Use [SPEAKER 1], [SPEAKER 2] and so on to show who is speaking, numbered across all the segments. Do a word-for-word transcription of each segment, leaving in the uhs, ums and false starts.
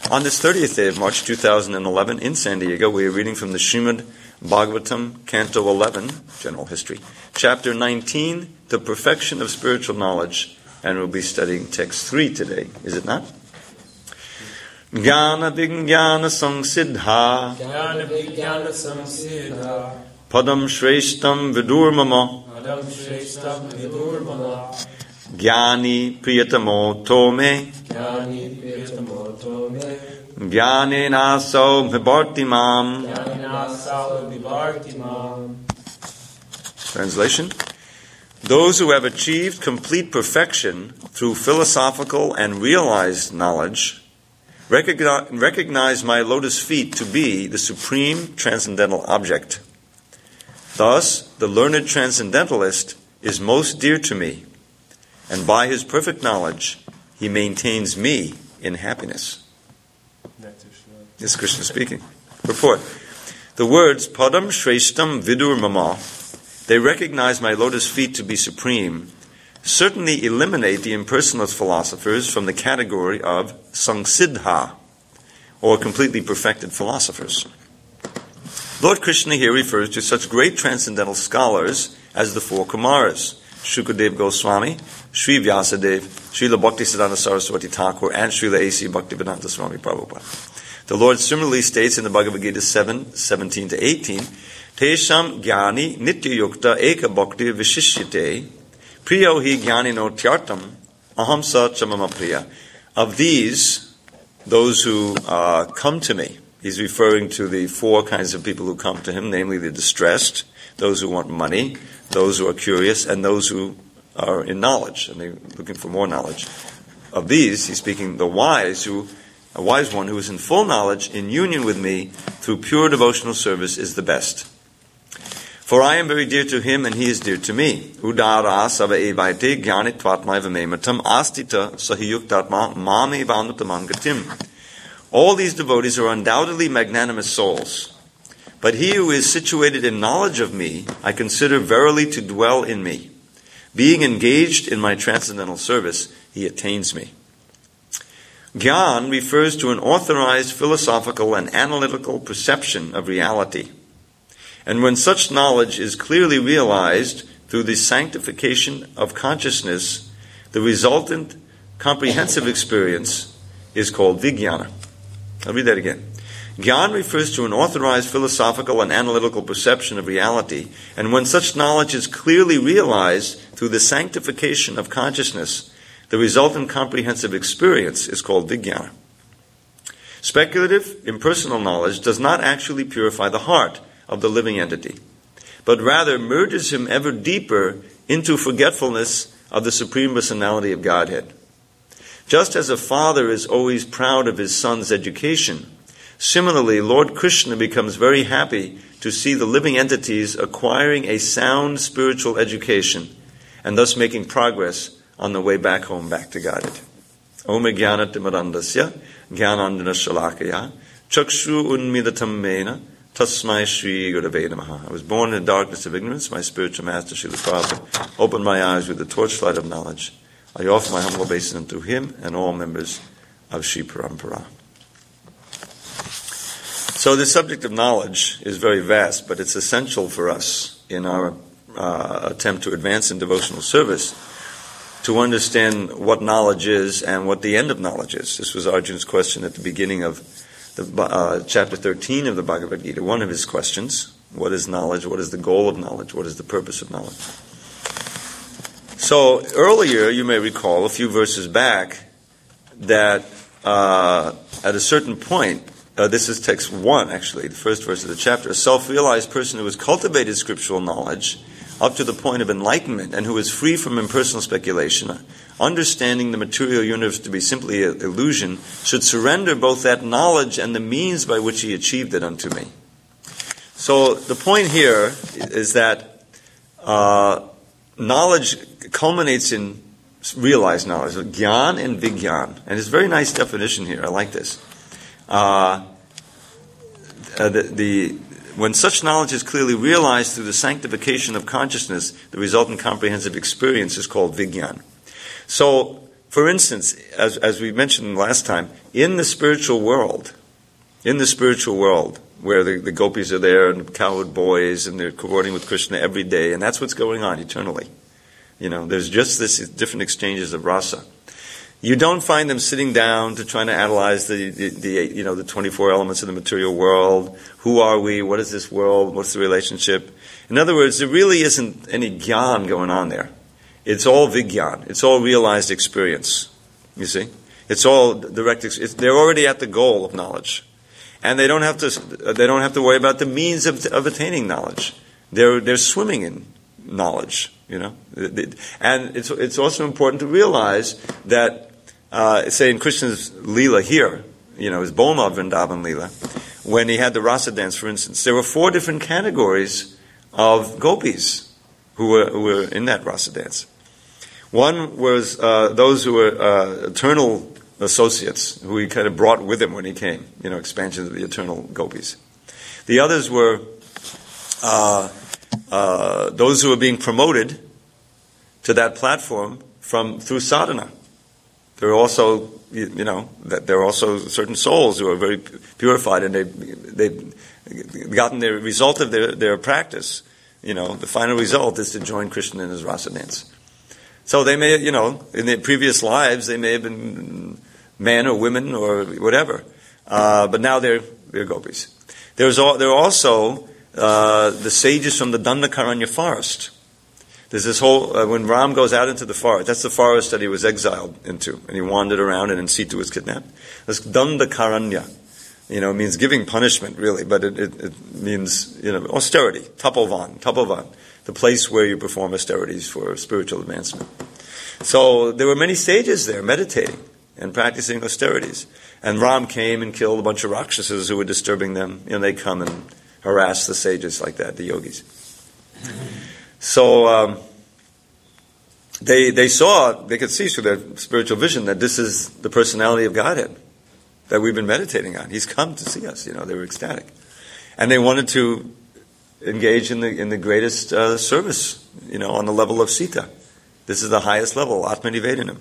[SPEAKER 1] On this thirtieth day of March two thousand eleven in San Diego, we are reading from the Srimad Bhagavatam, Canto eleven, General History, Chapter nineteen, The Perfection of Spiritual Knowledge, and we'll be studying text three today, is it not? Jnana Vijnana Samsiddha
[SPEAKER 2] Jnana Vijnana Samsiddha
[SPEAKER 1] Padam Shreshtam Vidurmama
[SPEAKER 2] Padam Shreshtam Vidurmama
[SPEAKER 1] Jnani Priyatamo Tome
[SPEAKER 2] Jnani Priyatamo Tome
[SPEAKER 1] Jnanena So Vibhartimam.
[SPEAKER 2] Jnanena So Vibhartimam.
[SPEAKER 1] Translation: those who have achieved complete perfection through philosophical and realized knowledge recognize, recognize my lotus feet to be the supreme transcendental object. Thus, the learned transcendentalist is most dear to me, and by his perfect knowledge, he maintains me in happiness. This is Krishna speaking. Purport: the words Padam Shreshtam Vidur Mama, they recognize my lotus feet to be supreme, certainly eliminate the impersonalist philosophers from the category of Samsiddha, or completely perfected philosophers. Lord Krishna here refers to such great transcendental scholars as the four Kumaras, Shukadev Goswami, Sri Vyasadeva, Srila Bhaktisiddhanta Saraswati Thakur, and Srila A C Bhaktivedanta Swami Prabhupada. The Lord similarly states in the Bhagavad Gita seven, seventeen to eighteen, Tesham Jnani Nitya Yukta Eka Bhakti Vishishyate Priyo Hi Jnani No Tyartam Aham Sa Chamama Priya. Of these, those who uh, come to me, he's referring to the four kinds of people who come to him, namely the distressed, those who want money, those who are curious, and those who are in knowledge, and they're looking for more knowledge. Of these, he's speaking the wise, who a wise one who is in full knowledge, in union with me, through pure devotional service, is the best. For I am very dear to him, and he is dear to me. Udara sava evaite jnanit tvatmai vamematam astita sahiyuktatma mame vanutamam gatim. All these devotees are undoubtedly magnanimous souls. But he who is situated in knowledge of me, I consider verily to dwell in me. Being engaged in my transcendental service, he attains me. Gyan refers to an authorized philosophical and analytical perception of reality. And when such knowledge is clearly realized through the sanctification of consciousness, the resultant comprehensive experience is called Vijnana. I'll read that again. Gyan refers to an authorized philosophical and analytical perception of reality, and when such knowledge is clearly realized through the sanctification of consciousness, the resultant comprehensive experience is called Vijnana. Speculative, impersonal knowledge does not actually purify the heart of the living entity, but rather merges him ever deeper into forgetfulness of the Supreme Personality of Godhead. Just as a father is always proud of his son's education, similarly, Lord Krishna becomes very happy to see the living entities acquiring a sound spiritual education and thus making progress on the way back home, back to Godhead. Om Jnana Timarandasya Jnanandana Shalakaya Chakshu Unmidatam Mena Tasmai Shri Gurave Namaha. I was born in the darkness of ignorance. My spiritual master, Srila Prabhupada, opened my eyes with the torchlight of knowledge. I offer my humble obeisance to him and all members of Shri Parampara. So the subject of knowledge is very vast, but it's essential for us in our uh, attempt to advance in devotional service to understand what knowledge is and what the end of knowledge is. This was Arjuna's question at the beginning of the uh, chapter thirteen of the Bhagavad Gita. One of his questions: what is knowledge? What is the goal of knowledge? What is the purpose of knowledge? So earlier, you may recall a few verses back that uh, at a certain point, uh, this is text one actually, the first verse of the chapter, a self-realized person who has cultivated scriptural knowledge up to the point of enlightenment and who is free from impersonal speculation, understanding the material universe to be simply an illusion, should surrender both that knowledge and the means by which he achieved it unto me. So the point here is that uh, knowledge culminates in realized knowledge, Gyan and Vijnan. And it's a very nice definition here. I like this. Uh, uh, the, the When such knowledge is clearly realized through the sanctification of consciousness, the resultant comprehensive experience is called Vijnan. So, For instance, as, as we mentioned last time, in the spiritual world, in the spiritual world, where the, the gopis are there and cowherd boys and they're cavorting with Krishna every day, and that's what's going on eternally. You know, there's just this different exchanges of rasa. You don't find them sitting down to try to analyze the, the, the you know the twenty-four elements of the material world. Who are we? What is this world? What's the relationship? In other words, there really isn't any gyan going on there. It's all vigyan. It's all realized experience. You see, it's all direct. It's, they're already at the goal of knowledge, and they don't have to. They don't have to worry about the means of, of attaining knowledge. They're they're swimming in knowledge. You know, and it's it's also important to realize that, uh, say in Krishna's Leela here, you know, his Boma Vrindavan Leela, when he had the rasa dance, for instance, there were four different categories of gopis who were who were in that rasa dance. One was uh, those who were uh, eternal associates, who he kind of brought with him when he came, you know, expansions of the eternal gopis. The others were uh, uh, those who were being promoted to that platform from through sadhana. There are also, you, you know, that there are also certain souls who are very purified, and they they've gotten the result of their, their practice. You know, the final result is to join Krishna in his rasa dance. So they may, you know, in their previous lives, they may have been men or women or whatever, uh, but now they're they're gopis. There's all, there are also uh, the sages from the Dandakaranya forest. There's this whole, uh, when Ram goes out into the forest, that's the forest that he was exiled into, and he wandered around, and then Sita was kidnapped. That's Dandakaranya. You know, it means giving punishment, really, but it, it, it means, you know, austerity, tapovan, tapovan, the place where you perform austerities for spiritual advancement. So there were many sages there meditating and practicing austerities. And Ram came and killed a bunch of Rakshasas who were disturbing them. You know, they come and harass the sages like that, the yogis. So um, they they saw, they could see through their spiritual vision that this is the personality of Godhead that we've been meditating on. He's come to see us. You know, they were ecstatic, and they wanted to engage in the in the greatest uh, service. You know, on the level of Sita. This is the highest level, Atmanivedanam.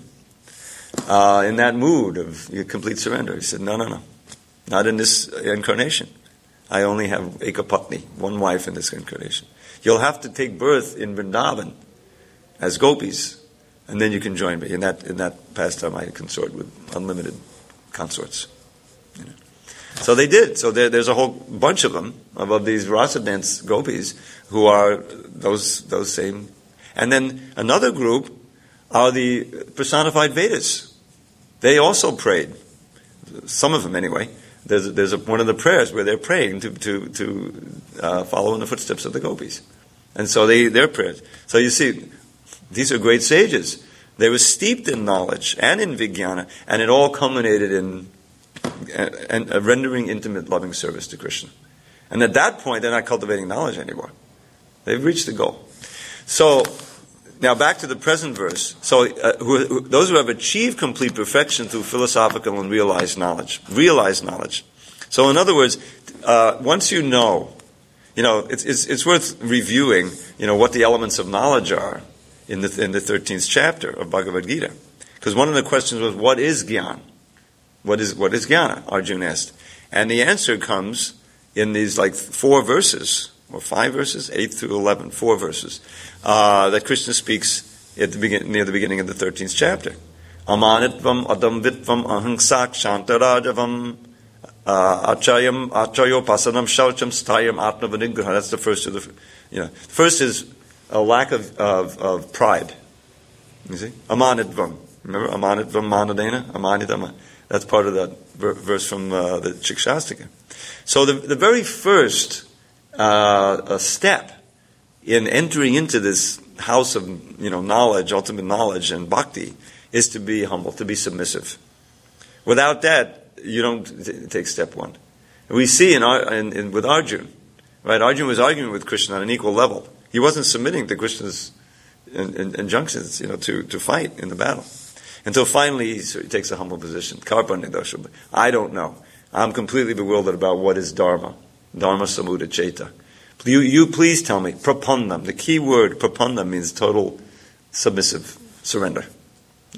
[SPEAKER 1] Uh, in that mood of complete surrender, he said, "No, no, no, not in this incarnation. I only have Ekapatni, one wife in this incarnation. You'll have to take birth in Vrindavan as gopis, and then you can join me. In that in that pastime, I consort with unlimited consorts." You know. So they did. So there, there's a whole bunch of them, of, of these rasa dance gopis, who are those those same. And then another group are the personified Vedas. They also prayed. Some of them, anyway. There's there's a, one of the prayers where they're praying to to to uh, follow in the footsteps of the gopis, and so they their prayers. So you see, these are great sages. They were steeped in knowledge and in vijnana, and it all culminated in and uh, rendering intimate, loving service to Krishna. And at that point, they're not cultivating knowledge anymore. They've reached the goal. So now back to the present verse. So uh, who, who, those who have achieved complete perfection through philosophical and realized knowledge, realized knowledge. So in other words, uh, once you know, you know, it's, it's it's worth reviewing, you know, what the elements of knowledge are in the in the thirteenth chapter of Bhagavad Gita, because one of the questions was, what is jnana? What is what is jnana? Arjuna asked, and the answer comes in these like four verses. Or five verses, eight through eleven, four verses, uh, that Krishna speaks at the begin, near the beginning of the thirteenth chapter. Amanitvam adamvitvam ahangsak shantarajavam achayam achayo pasanam shaucham stayam atmavanigraha. That's the first of the, you know, first is a lack of, of, of pride. You see? Amanitvam. Remember? Amanitvam manadena? Amanitvam. That's part of that verse from uh, the Chikshastika. So the, the very first Uh, a step in entering into this house of, you know, knowledge, ultimate knowledge and bhakti, is to be humble, to be submissive. Without that, you don't t- take step one. We see in, our, in, in with Arjuna, right? Arjuna was arguing with Krishna on an equal level. He wasn't submitting to Krishna's in, in, injunctions, you know, to, to fight in the battle, until finally he, he takes a humble position. Karpanidosha. I don't know. I'm completely bewildered about what is dharma. Dharma samudha cheta. You, you please tell me. Prapannam. The key word prapannam means total submissive surrender. You see.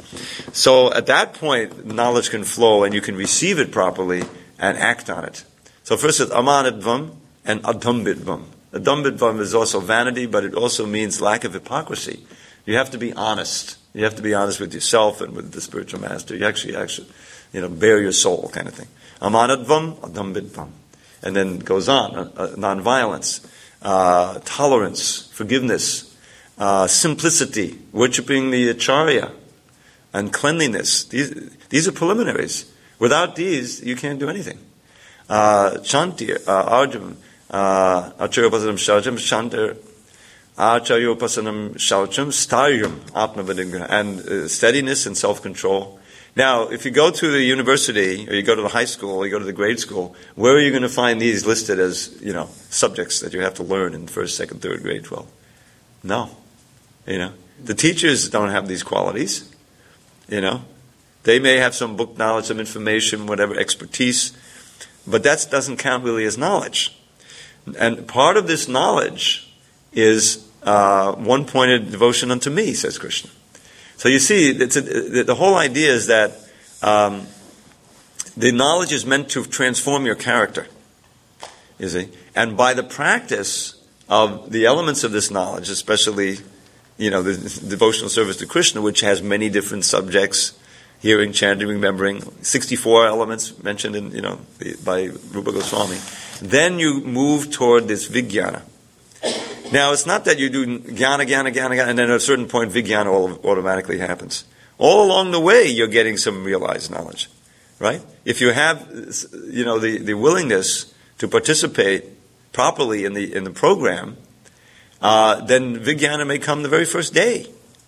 [SPEAKER 1] So at that point, knowledge can flow and you can receive it properly and act on it. So first it's amanadvam and adambidvam. Adambidvam is also vanity, but it also means lack of hypocrisy. You have to be honest. You have to be honest with yourself and with the spiritual master. You actually, actually, you know, bare your soul kind of thing. Amanadvam, adambidvam. And then it goes on, uh, uh, nonviolence, uh, tolerance, forgiveness, uh, simplicity, worshipping the acharya, and cleanliness. These, these are preliminaries. Without these, you can't do anything. Uh, Chanti, uh, Arjun, uh, Acharyopasanam Shaucham, Chantir, Acharyopasanam Shaucham, Staryam, Atmavadingra, and uh, steadiness and self-control. Now, if you go to the university, or you go to the high school, or you go to the grade school, where are you going to find these listed as, you know, subjects that you have to learn in first, second, third grade, twelve? No. You know, the teachers don't have these qualities. You know, they may have some book knowledge, some information, whatever, expertise, but that doesn't count really as knowledge. And part of this knowledge is uh, one-pointed devotion unto me, says Krishna. So you see, it's a, the whole idea is that um, the knowledge is meant to transform your character, you see. And by the practice of the elements of this knowledge, especially, you know, the devotional service to Krishna, which has many different subjects, hearing, chanting, remembering, sixty-four elements mentioned in, you know, by Rupa Goswami, then you move toward this vijnana. Now, it's not that you do jnana, jnana, jnana, jnana, and then at a certain point, vijnana automatically happens. All along the way, you're getting some realized knowledge, right? If you have, you know, the, the willingness to participate properly in the in the program, uh, then vijnana may come the very first day.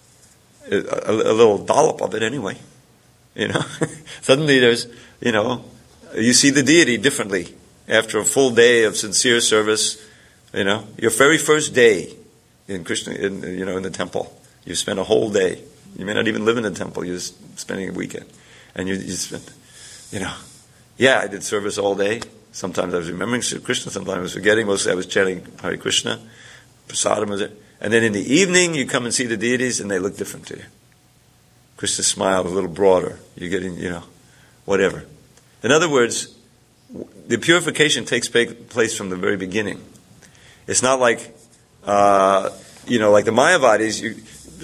[SPEAKER 1] A, a, a little dollop of it anyway, you know. Suddenly there's, you know, you see the deity differently after a full day of sincere service. You know, your very first day in Krishna, in, you know, in the temple, you spend a whole day. You may not even live in the temple. You're just spending a weekend, and you, you spend, you know, yeah, I did service all day. Sometimes I was remembering Krishna. Sometimes I was forgetting. Mostly I was chanting Hare Krishna. Prasadam was it. And then in the evening, you come and see the deities, and they look different to you. Krishna's smile is a little broader. You're getting, you know, whatever. In other words, the purification takes place from the very beginning. It's not like, uh, you know, like the Mayavadis, you,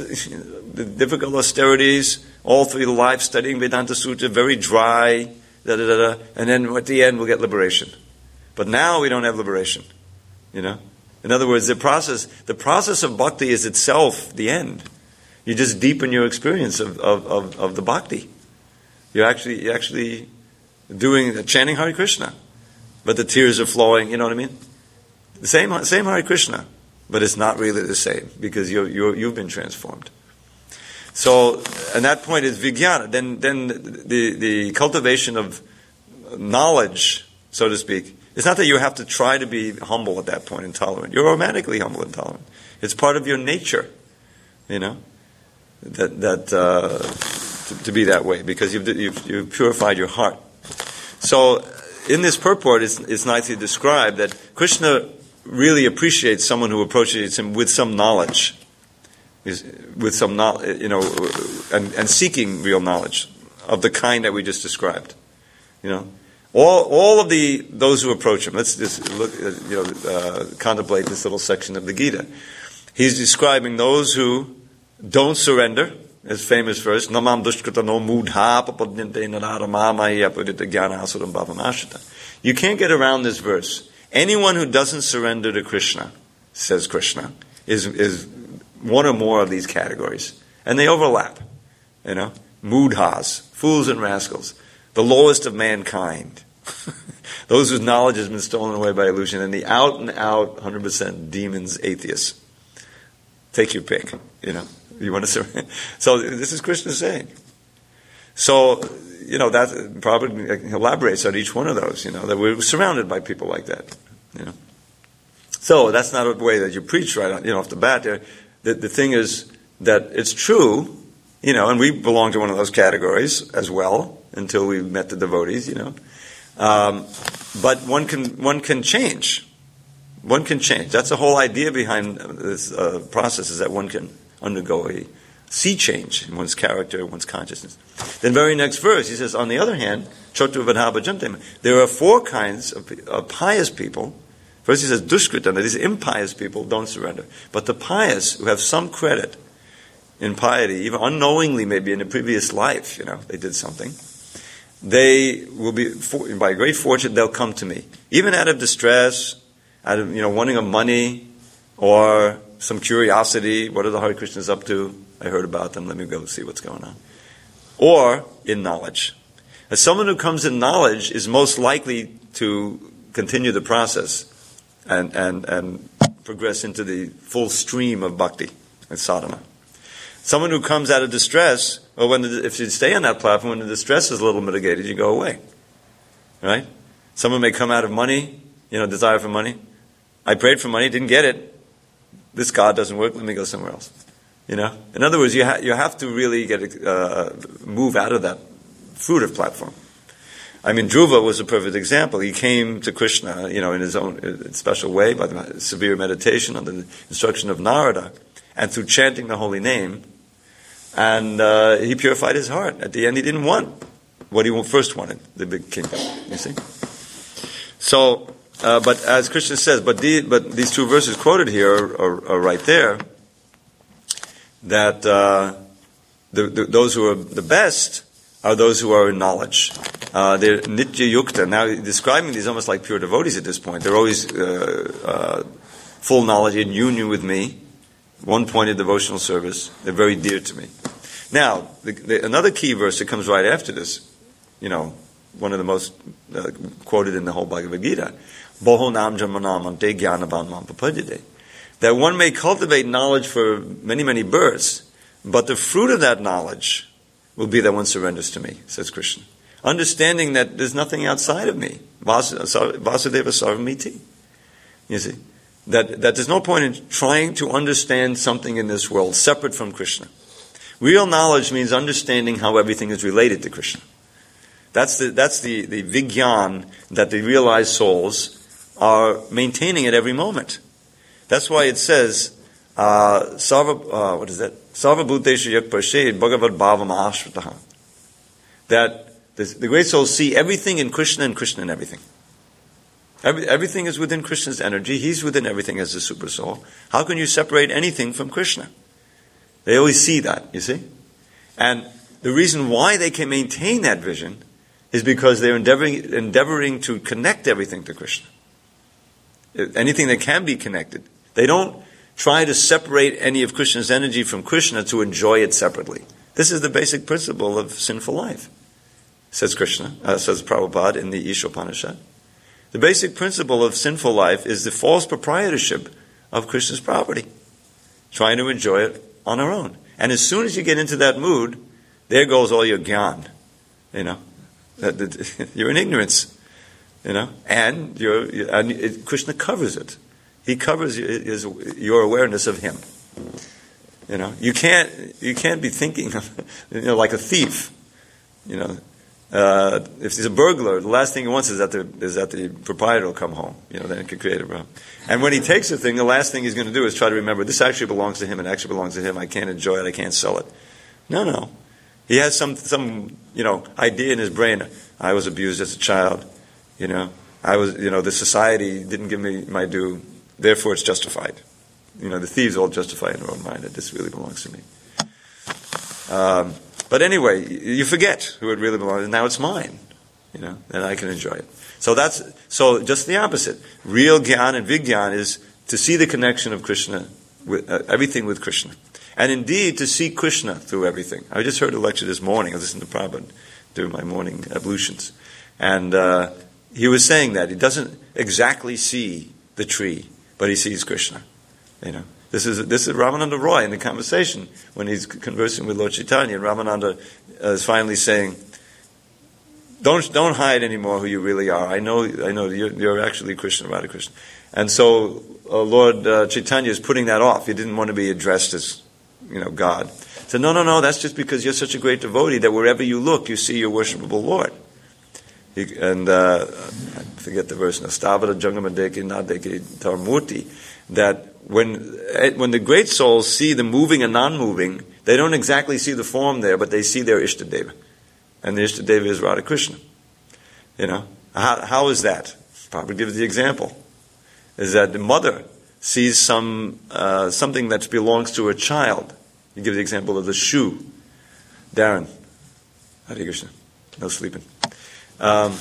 [SPEAKER 1] the difficult austerities, all through the life studying Vedanta Sutra, very dry, da da da da, and then at the end we'll get liberation. But now we don't have liberation, you know. In other words, the process, the process of bhakti is itself the end. You just deepen your experience of of, of, of the bhakti. You're actually you're actually doing chanting Hare Krishna, but the tears are flowing. You know what I mean? The same, same Hare Krishna, but it's not really the same because you're, you're, you've been transformed. So, and that point is vijnana. Then, then the, the cultivation of knowledge, so to speak, it's not that you have to try to be humble at that point and tolerant. You're automatically humble and tolerant. It's part of your nature, you know, that that uh, to, to be that way because you've, you've you've purified your heart. So, in this purport, it's, it's nicely described that Krishna really appreciates someone who approaches him with some knowledge, with some knowledge, you know, and, and seeking real knowledge of the kind that we just described. You know, all all of the those who approach him. Let's just look, you know, uh, contemplate this little section of the Gita. He's describing those who don't surrender. His famous verse: "Namam dushkrita no mudha papadnyante nararamaya apudita jnana asuram bhavamashita." You can't get around this verse. Anyone who doesn't surrender to Krishna, says Krishna, is is one or more of these categories. And they overlap. You know? Mudhas, fools and rascals. The lowest of mankind. Those whose knowledge has been stolen away by illusion. And the out and out, one hundred percent demons, atheists. Take your pick. You know? You want to surrender? So this is Krishna saying. So, you know, that Prabhupada elaborates on each one of those, you know, that we're surrounded by people like that, you know. So that's not a way that you preach right on, you know, off the bat there. The, the thing is that it's true, you know, and we belong to one of those categories as well until we met the devotees, you know. Um, but one can one can change. One can change. That's the whole idea behind this uh, process is that one can undergo a see change in one's character, one's consciousness. Then very next verse, he says, on the other hand, Chotu Vadhaba Jantem, there are four kinds of, of pious people. First he says, Dushkritam, that these impious people don't surrender. But the pious, who have some credit in piety, even unknowingly maybe in a previous life, you know, they did something, they will be, by great fortune, they'll come to me. Even out of distress, out of, you know, wanting of money, or some curiosity, what are the Hare Krishnas up to? I heard about them, let me go see what's going on. Or in knowledge. As someone who comes in knowledge is most likely to continue the process and, and, and progress into the full stream of bhakti and sadhana. Someone who comes out of distress, or when the, if you stay on that platform, when the distress is a little mitigated, you go away. Right? Someone may come out of money, you know, desire for money. I prayed for money, didn't get it. This God doesn't work, let me go somewhere else. You know? In other words, you, ha- you have to really get uh, move out of that fruitive platform. I mean, Dhruva was a perfect example. He came to Krishna, you know, in his own special way, by the severe meditation under the instruction of Narada, and through chanting the holy name, and uh, he purified his heart. At the end, he didn't want what he first wanted, the big kingdom, you see? So, uh, but as Krishna says, but, the, but these two verses quoted here are, are, are right there, that uh, the, the, those who are the best are those who are in knowledge. Uh, they're nitya yukta. Now, describing these almost like pure devotees at this point. They're always uh, uh, full knowledge, in union with me, one-pointed devotional service. They're very dear to me. Now, the, the, another key verse that comes right after this, you know, one of the most uh, quoted in the whole Bhagavad Gita, Boho nam jamanam ante gyanavan mam papadide. That one may cultivate knowledge for many, many births, but the fruit of that knowledge will be that one surrenders to me, says Krishna. Understanding that there's nothing outside of me. Vasudeva Sarvamiti. You see? That, that there's no point in trying to understand something in this world separate from Krishna. Real knowledge means understanding how everything is related to Krishna. That's the, that's the, the vigyan that the realized souls are maintaining at every moment. That's why it says, uh, sarva, uh, what is that? Sarva bhuteshu yak parshid bhagavad bhavam ashrataha. That the, the great souls see everything in Krishna and Krishna in everything. Every, everything is within Krishna's energy. He's within everything as the super soul. How can you separate anything from Krishna? They always see that, you see? And the reason why they can maintain that vision is because they're endeavoring, endeavoring to connect everything to Krishna. Anything that can be connected. They don't try to separate any of Krishna's energy from Krishna to enjoy it separately. This is the basic principle of sinful life, says Krishna, uh, says Prabhupada in the Ishopanishad. The basic principle of sinful life is the false proprietorship of Krishna's property, trying to enjoy it on our own. And as soon as you get into that mood, there goes all your gyan, you know. You're in ignorance, you know, and you're, and it, Krishna covers it. He covers his, your awareness of him. You know, you can't you can't be thinking of, you know, like a thief. You know, uh, if he's a burglar, the last thing he wants is that the is that the proprietor will come home. You know, then it could create a problem. And when he takes a thing, the last thing he's going to do is try to remember this actually belongs to him and actually belongs to him. I can't enjoy it. I can't sell it. No, no. He has some some you know idea in his brain. I was abused as a child. You know, I was you know the society didn't give me my due. Therefore, it's justified. You know, the thieves all justify in their own mind that this really belongs to me. Um, but anyway, you forget who it really belongs to. Now it's mine. You know, and I can enjoy it. So that's so just the opposite. Real gyan and vigyan is to see the connection of Krishna with uh, everything with Krishna, and indeed to see Krishna through everything. I just heard a lecture this morning. I listened to Prabhupada during my morning ablutions, and uh, he was saying that he doesn't exactly see the tree, but he sees Krishna. You know, this is this is Ramananda Roy in the conversation when he's conversing with Lord Chaitanya, and Ramananda uh, is finally saying, "Don't don't hide anymore who you really are. I know I know you're, you're actually Krishna, Radha Krishna." And so uh, Lord uh, Chaitanya is putting that off. He didn't want to be addressed as, you know, God. He said, "No, no, no. That's just because you're such a great devotee that wherever you look, you see your worshipable Lord." He, and uh, I forget the verse now. Stavada Jangamadeki Nadeki Tarmurti. That when when the great souls see the moving and non-moving, They don't exactly see the form there, but they see their Ishtadeva. And the Ishtadeva is Radha Krishna. You know, how, how is that? Prabhupada gives the example. Is that the mother sees some uh, something that belongs to her child. You give the example of the shoe. Darren. Hare Krishna. No sleeping. Um,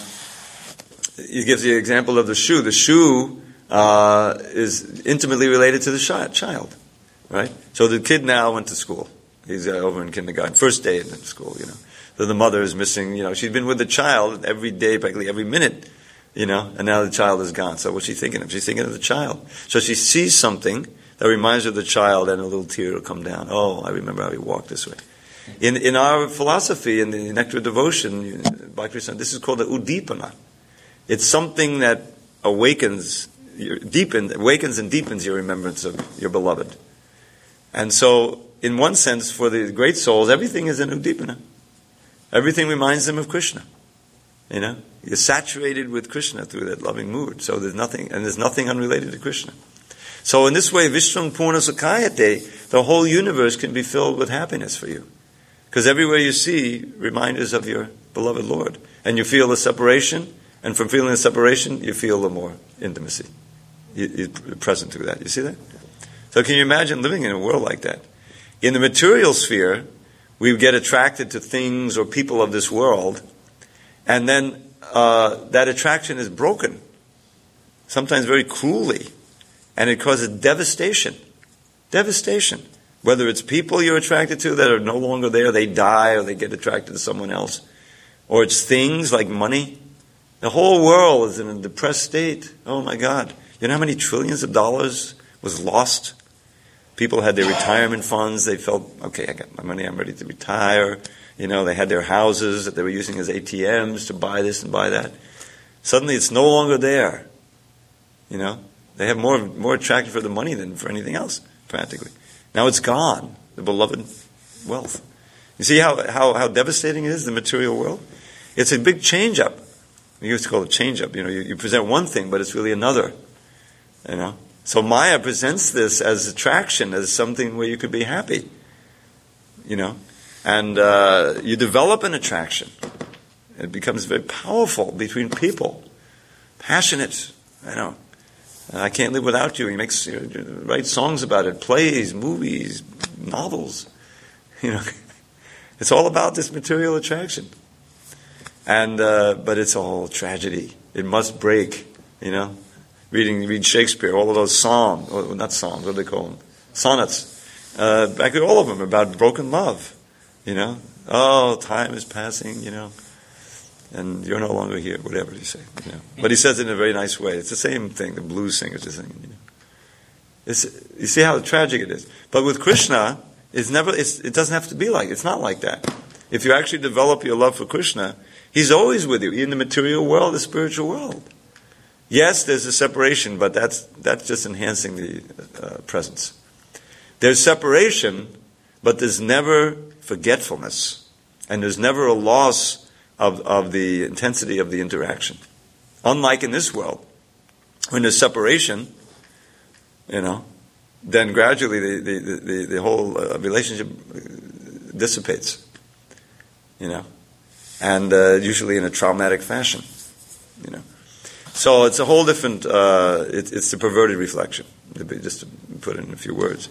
[SPEAKER 1] he gives the example of the shoe. The shoe uh, is intimately related to the child, right? So the kid now went to school. He's uh, over in kindergarten, first day in school, you know. So the mother is missing, you know, she's been with the child every day, practically every minute, you know, and now the child is gone. So what's she thinking of? She's thinking of the child. So she sees something that reminds her of the child, and a little tear will come down. Oh, I remember how he walked this way. In in our philosophy, in the Nectar of Devotion, by Krishna, this is called the Udipana. It's something that awakens, your, deepens, awakens and deepens your remembrance of your beloved. And so, in one sense, for the great souls, everything is an Udipana. Everything reminds them of Krishna. You know, you're saturated with Krishna through that loving mood. So there's nothing, and there's nothing unrelated to Krishna. So in this way, Vishwam Purna Sukhayate, the whole universe can be filled with happiness for you. Because everywhere you see reminders of your beloved Lord. And you feel the separation, and from feeling the separation, you feel the more intimacy. You, you're present through that. You see that? So can you imagine living in a world like that? In the material sphere, we get attracted to things or people of this world, and then uh, that attraction is broken, sometimes very cruelly, and it causes devastation. Devastation. Whether it's people you're attracted to that are no longer there, they die or they get attracted to someone else, or it's things like money. The whole world is in a depressed state. Oh my God. You know how many trillions of dollars was lost? People had their retirement funds. They felt, okay, I got my money, I'm ready to retire. You know, they had their houses that they were using as A T Ms to buy this and buy that. Suddenly it's no longer there. You know, they have more more attraction for the money than for anything else, practically. Now it's gone, the beloved wealth. You see how, how, how devastating it is, the material world? It's a big change-up. We used to call it change-up. You know, you, you present one thing, but it's really another. You know? So Maya presents this as attraction, as something where you could be happy. You know? And uh, you develop an attraction. It becomes very powerful between people. Passionate. I know. I can't live without you. He makes, you know, writes songs about it, plays, movies, novels. You know, it's all about this material attraction. And uh, but it's all tragedy. It must break. You know, reading read Shakespeare, all of those psalms, or not psalms, what do they call them? Sonnets. Uh, back at all of them about broken love. You know, oh, time is passing. You know. And you're no longer here, whatever you say. You know. But he says it in a very nice way. It's the same thing the blues singers are singing. You know. It's, you see how tragic it is. But with Krishna, it's never. It's, it doesn't have to be like. It's not like that. If you actually develop your love for Krishna, He's always with you, in the material world, the spiritual world. Yes, there's a separation, but that's that's just enhancing the uh, presence. There's separation, but there's never forgetfulness, and there's never a loss Of, of the intensity of the interaction. Unlike in this world, when there's separation, you know, then gradually the, the, the, the whole uh, relationship dissipates, you know, and uh, usually in a traumatic fashion, you know. So it's a whole different, uh, it, it's the perverted reflection, just to put it in a few words.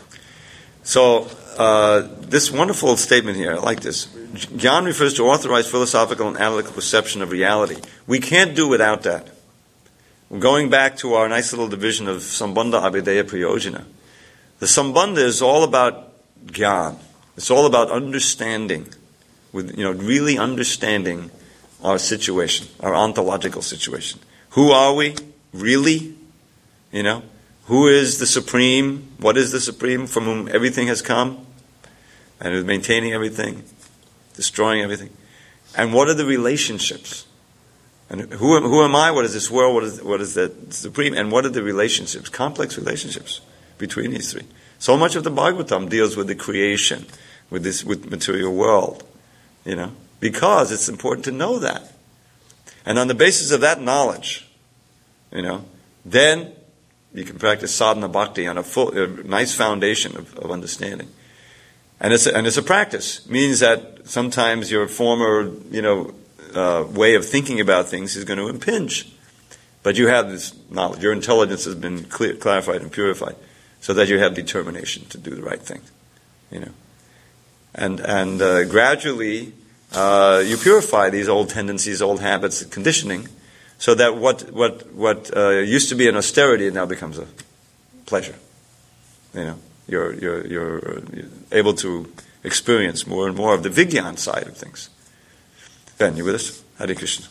[SPEAKER 1] So uh, this wonderful statement here, I like this. Jnana refers to authorized philosophical and analytical perception of reality. We can't do without that. Going back to our nice little division of Sambandha, Abhideya, Prayojana. The Sambandha is all about Jnana. It's all about understanding, with you know, really understanding our situation, our ontological situation. Who are we, really? You know? Who is the Supreme? What is the Supreme from whom everything has come? And is maintaining everything, destroying everything. And what are the relationships? And who am, who am I? What is this world? What is what is the Supreme? And what are the relationships? Complex relationships between these three. So much of the Bhagavatam deals with the creation, with this with material world, you know, because it's important to know that. And on the basis of that knowledge, you know, then you can practice sadhana bhakti on a full, a nice foundation of, of understanding. And it's a, and it's a practice. It means that sometimes your former, you know, uh, way of thinking about things is going to impinge. But you have this knowledge. Your intelligence has been clear, clarified and purified, so that you have determination to do the right thing. You know, and and uh, gradually uh, you purify these old tendencies, old habits, conditioning, so that what what what uh, used to be an austerity now becomes a pleasure. You know, you're you're you're able to experience more and more of the Vigyan side of things. Ben, you with us? Hare Krishna.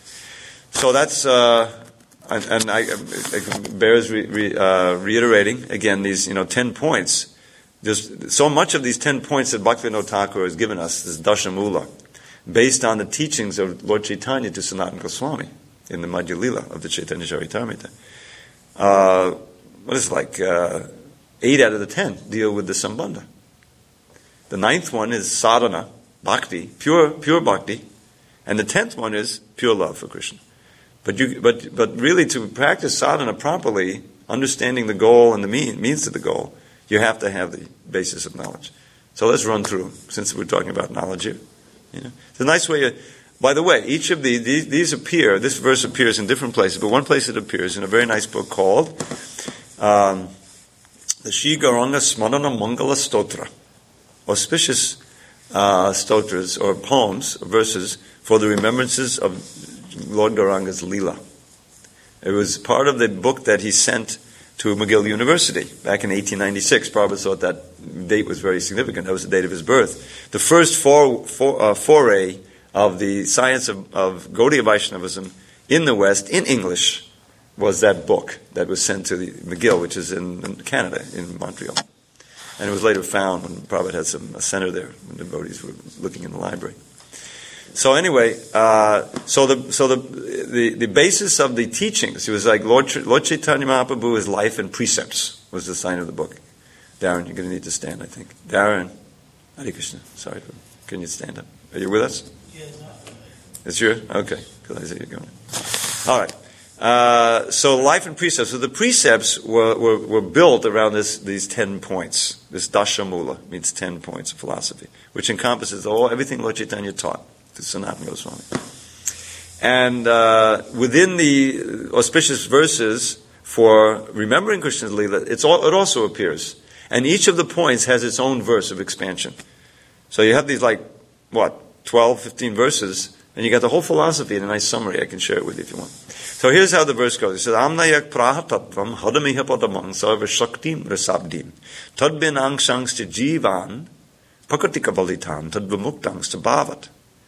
[SPEAKER 1] So that's. Uh, And, and I, it bears re, re, uh, reiterating again these, you know, ten points. There's so much of these ten points that Bhaktivinoda Thakur has given us, this Dashamula, based on the teachings of Lord Chaitanya to Sanatana Goswami in the Madhya Lila of the Chaitanya Charitamrita. Uh, what is it like? Uh, eight out of the ten deal with the Sambandha. The ninth one is sadhana, bhakti, pure pure bhakti, and the tenth one is pure love for Krishna. But you, but but really, to practice sadhana properly, understanding the goal and the mean, means to the goal, you have to have the basis of knowledge. So let's run through, since we're talking about knowledge here. You know, it's a nice way. To, by the way, each of these, these these appear. This verse appears in different places, but one place it appears in a very nice book called um, the Shri Gauranga Smarana Mangala Stotra, auspicious uh, stotras or poems, or verses for the remembrances of Lord Gauranga's Leela. It was part of the book that he sent to McGill University back in eighteen ninety-six. Prabhupada thought that date was very significant. That was the date of his birth. The first for, for, uh, foray of the science of, of Gaudiya Vaishnavism in the West, in English, was that book that was sent to the McGill, which is in, in Canada, in Montreal. And it was later found when Prabhupada had some, a center there, when the devotees were looking in the library. So anyway, uh, so the so the, the the basis of the teachings, it was like Lord Lord Chaitanya Mahaprabhu, his life and precepts was the sign of the book. Darren, you're going to need to stand, I think. Darren, Hare Krishna. Sorry, can you stand up? Are you with us?
[SPEAKER 2] Yes.
[SPEAKER 1] It's yours? Okay. Good, I see you're going. All right. Uh, so life and precepts. So the precepts were, were, were built around this these ten points. This Dashamula means ten points of philosophy, which encompasses all everything Lord Chaitanya taught to Sanatana Goswami. And uh, within the auspicious verses for remembering Krishna's Leela, it's all, it also appears. And each of the points has its own verse of expansion. So you have these like, what, twelve, fifteen verses, and you got the whole philosophy in a nice summary. I can share it with you if you want. So here's how the verse goes. It says, Amnayak prahatatvam hadamiha padamang sarva shaktim rasabdim tadbin angshangsta jivan pakatika valitan tadvamuktansta bhavat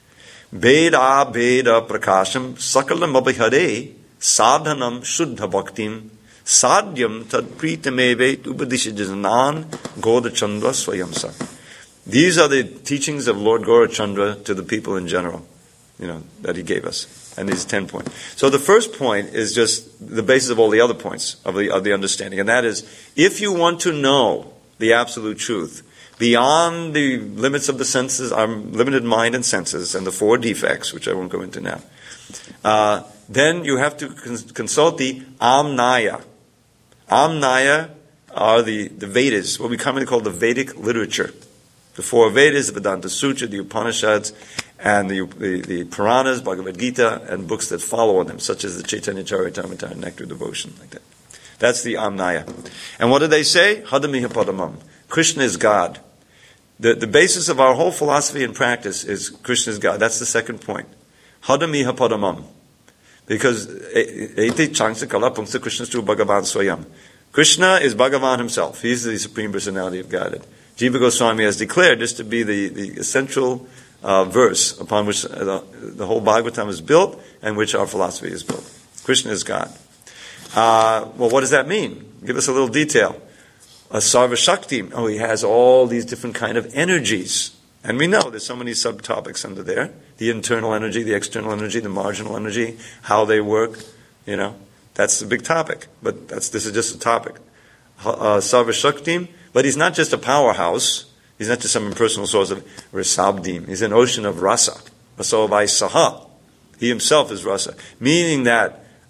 [SPEAKER 1] Veda Veda Prakasham Sakalam Abhihare Sadhanam Shuddha Bhaktim Sadhyam Tad Pritameve Upadishajanan Gaurachandra Swayamsa. These are the teachings of Lord Gaurachandra to the people in general, you know, that he gave us. And these ten points. So the first point is just the basis of all the other points of the of the understanding, and that is, if you want to know the absolute truth, beyond the limits of the senses, our limited mind and senses, and the four defects, which I won't go into now, uh, then you have to cons- consult the Amnaya. Amnaya are the, the Vedas, what we commonly call the Vedic literature. The four Vedas, the Vedanta Sutra, the Upanishads, and the, the, the Puranas, Bhagavad Gita, and books that follow on them, such as the Chaitanya Charitamrita and Nectar Devotion, like that. That's the Amnaya. And what do they say? Hadamiha Padamam. Krishna is God. The, the basis of our whole philosophy and practice is Krishna is God. That's the second point. Hadamiha Padamam. Because Ete Changsa Kala Pungsa Krishna Stu Bhagavan Swayam. Krishna is Bhagavan himself. He's the Supreme Personality of Godhead. Jiva Goswami has declared this to be the, the essential uh, verse upon which the, the whole Bhagavatam is built and which our philosophy is built. Krishna is God. Uh, well, what does that mean? Give us a little detail. A Sarva Shakti. Oh, he has all these different kind of energies. And we know there's so many subtopics under there. The internal energy, the external energy, the marginal energy, how they work, you know. That's the big topic. But that's this is just a topic. Uh, Sarva Shakti. But he's not just a powerhouse. He's not just some impersonal source of Rasabdim. He's an ocean of rasa. Rasavai Saha. He himself is rasa. Meaning that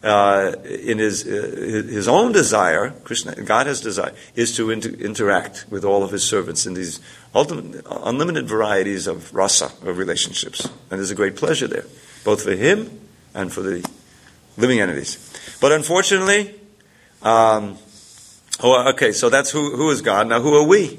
[SPEAKER 1] uh, in his uh, his own desire, Krishna, God has desire, is to inter- interact with all of his servants in these ultimate, unlimited varieties of rasa, of relationships. And there's a great pleasure there, both for him and for the living entities. But unfortunately, um, oh, okay, so that's who who is God. Now who are we?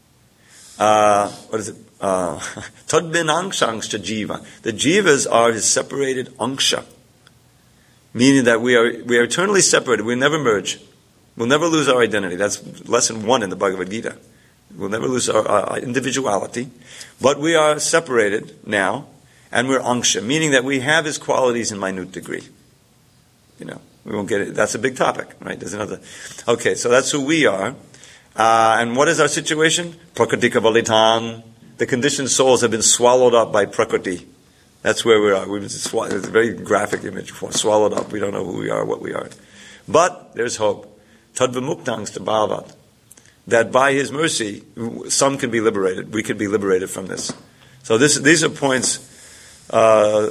[SPEAKER 1] Uh, what is it? Tadbin angshangscha jiva. The jivas are his separated angsha, meaning that we are we are eternally separated. We never merge. We'll never lose our identity. That's lesson one in the Bhagavad Gita. We'll never lose our, our individuality, but we are separated now, and we're angsha, meaning that we have his qualities in minute degree. You know, we won't get it. That's a big topic, right? There's another. Okay, so that's who we are, uh, and what is our situation? Prakriti kavalitan. The conditioned souls have been swallowed up by Prakriti. That's where we are. We've been sw- it's a very graphic image. Swallowed up. We don't know who we are, what we are. But there's hope. Tadvimuktangs to bhavat. That by his mercy, some can be liberated. We can be liberated from this. So this, these are points, uh,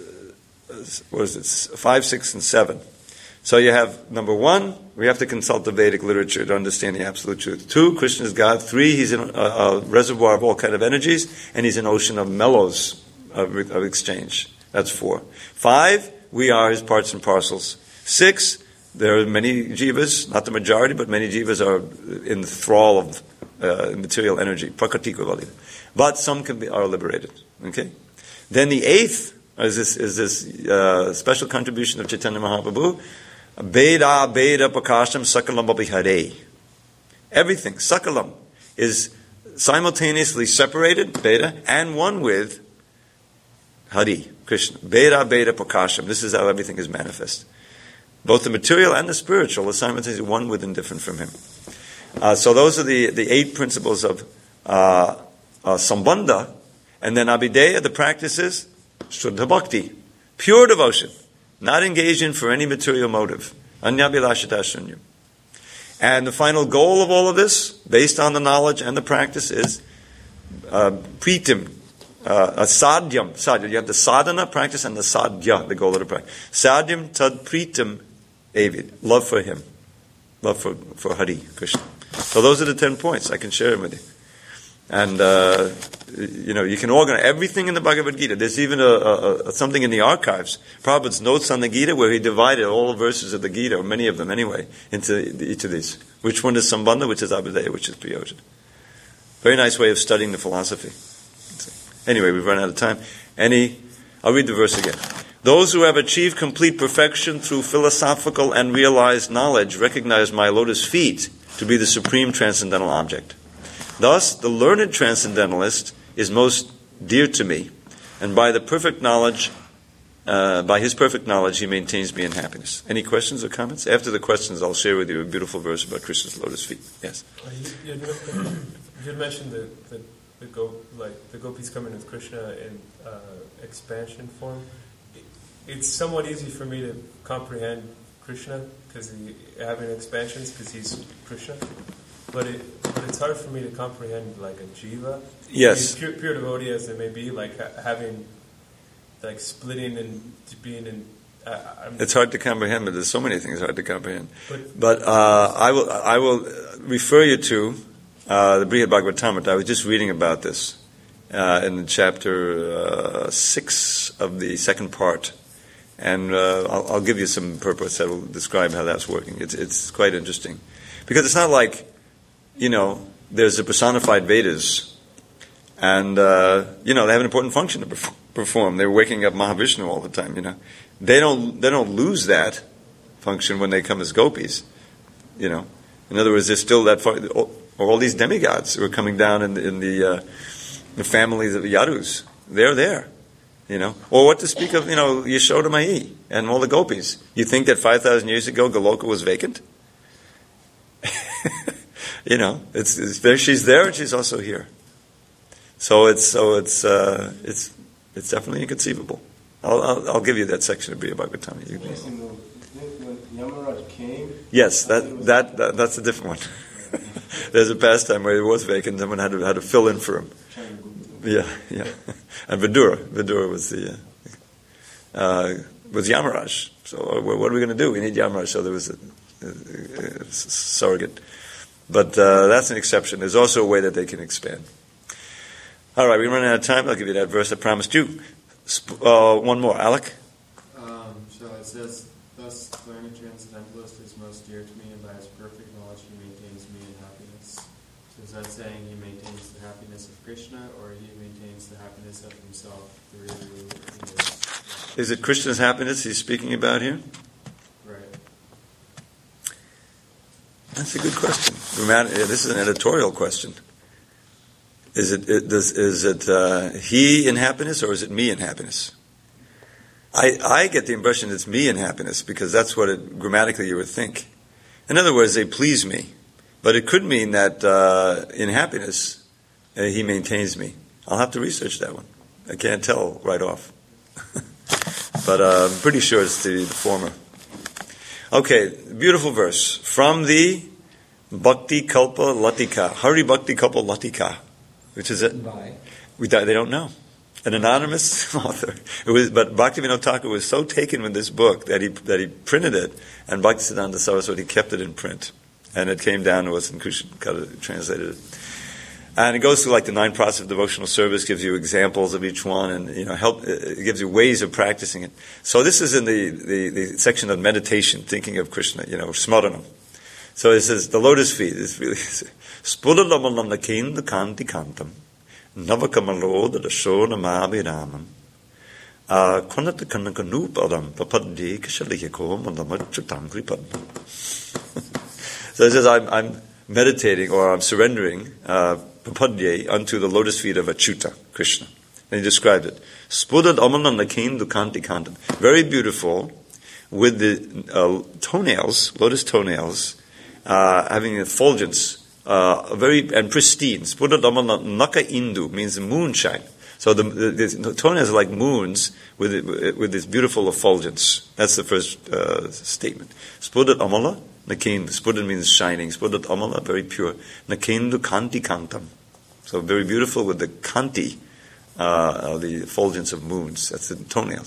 [SPEAKER 1] what is it, five, six, and seven. So you have, number one, we have to consult the Vedic literature to understand the absolute truth. Two, Krishna is God. Three, he's in a, a reservoir of all kind of energies, and he's an ocean of mellows of, of exchange. That's four. Five, we are his parts and parcels. Six, there are many jivas, not the majority, but many jivas are in the thrall of uh, material energy, prakritikavali. But some can be, are liberated. Okay? Then the eighth is this, is this uh, special contribution of Chaitanya Mahaprabhu, Beda, Beda, Prakasham, Sakalam, Babihare. Everything, Sakalam, is simultaneously separated, Beda, and one with Hari, Krishna. Beda, Beda, Prakasham. This is how everything is manifest. Both the material and the spiritual are simultaneously one with and different from him. Uh, so those are the, the eight principles of uh, uh, Sambandha. And then Abhideya, the practice is Shuddha Bhakti, pure devotion. Not engaged in for any material motive. Anyabhilashita shunyam. And the final goal of all of this, based on the knowledge and the practice, is uh, pritim, uh, sadhyam. Sadhyam. You have the sadhana practice and the sadhya, the goal of the practice. Sadhyam tad pritim avid. Love for him. Love for, for Hari, Krishna. So those are the ten points. I can share them with you. And, uh, you know, you can organize everything in the Bhagavad Gita. There's even a, a, a, something in the archives, Prabhupada's notes on the Gita, where he divided all the verses of the Gita, or many of them anyway, into each of these. Which one is Sambandha, which is Abhideya, which is Prayojan. Very nice way of studying the philosophy. Anyway, we've run out of time. Any, I'll read the verse again. Those who have achieved complete perfection through philosophical and realized knowledge recognize my lotus feet to be the supreme transcendental object. Thus, the learned transcendentalist is most dear to me, and by the perfect knowledge, uh, by his perfect knowledge, he maintains me in happiness. Any questions or comments? After the questions, I'll share with you a beautiful verse about Krishna's lotus feet. Yes.
[SPEAKER 3] Uh, you, you, you had mentioned the the, the go like the gopis coming with Krishna in uh, expansion form. It, it's somewhat easy for me to comprehend Krishna because he having expansions because he's Krishna. But it, but it's hard for me to comprehend like a jiva.
[SPEAKER 1] Yes.
[SPEAKER 3] Pure, pure devotee as it may be, like ha- having, like splitting and being in. Uh,
[SPEAKER 1] it's hard to comprehend, but there's so many things hard to comprehend.
[SPEAKER 3] But,
[SPEAKER 1] but uh, I will I will refer you to uh, the Brihad Bhagavatamrita. I was just reading about this uh, in chapter uh, six of the second part, and uh, I'll, I'll give you some purpose that will describe how that's working. It's it's quite interesting because it's not like, you know, there's the personified Vedas, and, uh, you know, they have an important function to perf- perform. They're waking up Mahavishnu all the time, you know. They don't they don't lose that function when they come as gopis, you know. In other words, there's still that, far, or all these demigods who are coming down in the, in the, uh, the families of the Yadus. They're there, you know. Or what to speak of, you know, Yashoda Mai and all the gopis. You think that five thousand years ago Goloka was vacant? You know, it's, it's there. She's there, and she's also here. So it's so it's uh, it's it's definitely inconceivable. I'll, I'll I'll give you that section of Brihad Bhagavatamrita. You
[SPEAKER 4] Yes, in the, when Yamaraj came.
[SPEAKER 1] Yes, that, that that that's a different one. There's a pastime where it was vacant. Someone had to had to fill in for him. Yeah, yeah. And Vidura, Vidura was the. Uh, uh, was Yamaraj. So uh, what are we going to do? We need Yamaraj. So there was a, a, a surrogate. But uh, that's an exception. There's also a way that they can expand. All right, we're running out of time. I'll give you that verse I promised you. Uh, one more. Alec?
[SPEAKER 5] Um, so it says, thus learning transcendentalist is most dear to me, and by his perfect knowledge he maintains me in happiness. So is that saying he maintains the happiness of Krishna, or he maintains the happiness of himself through his...
[SPEAKER 1] Is it Krishna's happiness he's speaking about here?
[SPEAKER 5] Right.
[SPEAKER 1] That's a good question. This is an editorial question. Is it, it does, is it uh, he in happiness, or is it me in happiness? I I get the impression it's me in happiness, because that's what it, grammatically you would think. In other words, they please me. But it could mean that uh, in happiness, uh, he maintains me. I'll have to research that one. I can't tell right off. But uh, I'm pretty sure it's the, the former. Okay, beautiful verse. From the Bhakti Kalpa Latika, Hari Bhakti Kalpa Latika, which is it?
[SPEAKER 6] By.
[SPEAKER 1] We, they don't know. An anonymous author. It was, but Bhaktivinoda Thakur was so taken with this book that he that he printed it, and Bhaktisiddhanta Saraswati kept it in print. And it came down to us, and Krishna translated it. And it goes through like the nine process of devotional service, gives you examples of each one, and you know, help. It gives you ways of practicing it. So this is in the, the, the section of meditation, thinking of Krishna, you know, smaranam. So it says the lotus feet. It's really spudalamanam nakin kanti kantam navakamalo dadashona mabhiramam konata kanakanupadam papadde kishalikako mandamachutamgri padam. So it says I'm, I'm meditating, or I'm surrendering uh, papadye unto the lotus feet of Achyuta, Krishna. And he described it. Spudad amanan nakin dukanti kantam. Very beautiful, with the uh, toenails, lotus toenails, uh, having effulgence, uh, very and pristine. Spudad amanan naka indu means moonshine. So the, the, the toenails are like moons with with this beautiful effulgence. That's the first uh, statement. Spudad amala. Nakin, Spudan means shining. Spudat amala, very pure. Nakindu kanti kantam. So very beautiful with the kanti, uh, the effulgence of moons. That's the toenails.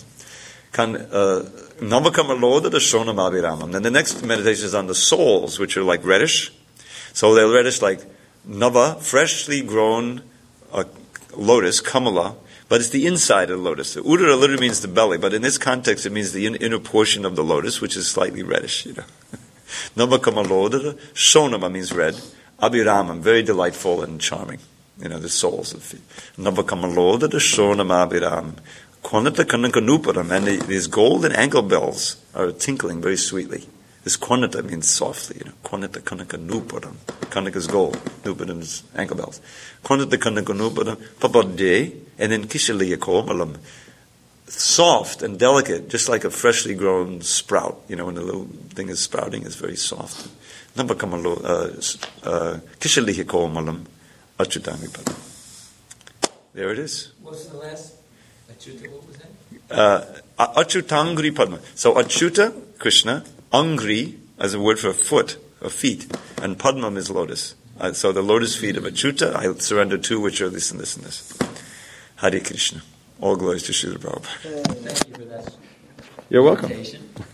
[SPEAKER 1] Navakamaloda the shonam abhiramam. Then the next meditation is on the soles, which are like reddish. So they're reddish like nava, freshly grown uh, lotus, kamala, but it's the inside of the lotus. The udara literally means the belly, but in this context it means the in, inner portion of the lotus, which is slightly reddish, you know. Navakamaloda, Shonama means red. Abhiramam, very delightful and charming. You know, the soles of the feet. Navakamaloda, the Shonama Abhiram. Kwanata Kanakanuparam, and the, these golden ankle bells are tinkling very sweetly. This Kwanata means softly, you know. Kwanata Kanakanuparam. Kanaka is gold. Nuparam is ankle bells. Kwanata Kanakanuparam, Papadde, and then Kishaliyakomalam. Soft and delicate, just like a freshly grown sprout. You know, when the little thing is sprouting, it's very soft. There it is.
[SPEAKER 6] What's the last? Achyuta, what was that?
[SPEAKER 1] Uh, Achyutangri Padma. So Achyuta, Krishna, Angri, as a word for foot, or feet, and Padma is lotus. Uh, so the lotus feet of Achyuta, I surrender to, which are this and this and this. Hare Krishna. All glories to Srila Prabhupada.
[SPEAKER 6] Thank you for that.
[SPEAKER 1] You're welcome.
[SPEAKER 6] Presentation.